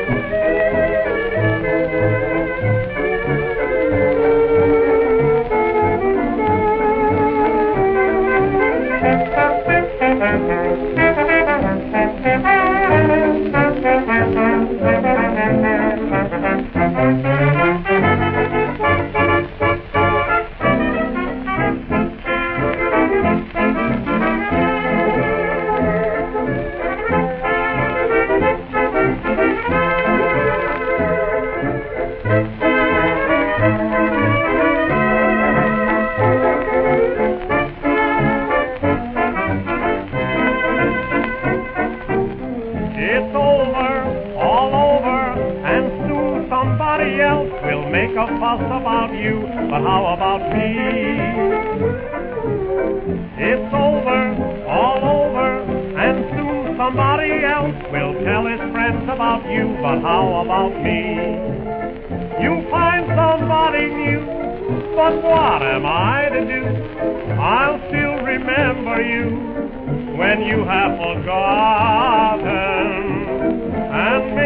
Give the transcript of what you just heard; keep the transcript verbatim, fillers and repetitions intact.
It's over, all over, and soon somebody else will make a fuss about you, but how about me? It's over, all over, and soon somebody else will tell his friends about you, but how about me? You find somebody new, but what am I to do? I'll still remember you when you have forgotten, and